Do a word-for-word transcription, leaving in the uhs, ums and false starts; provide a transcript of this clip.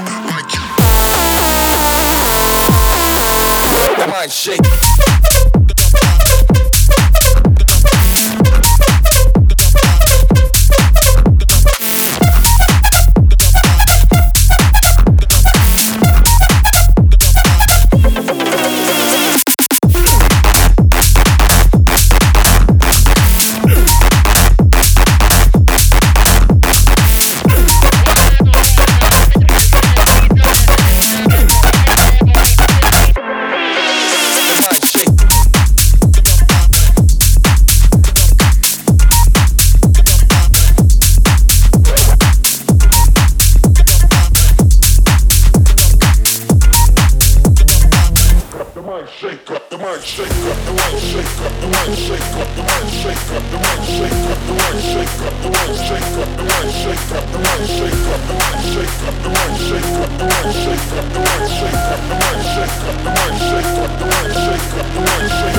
Mind shake. Shake up the mind, shake up the mind, shake up the mind, shake up the mind, shake up the mind, shake up the mind, shake up the mind, shake up the mind, shake up the mind, shake up the mind, shake up the mind, shake up the mind, shake up the mind, shake up the mind, shake up the mind, shake up the mind, shake up the mind, shake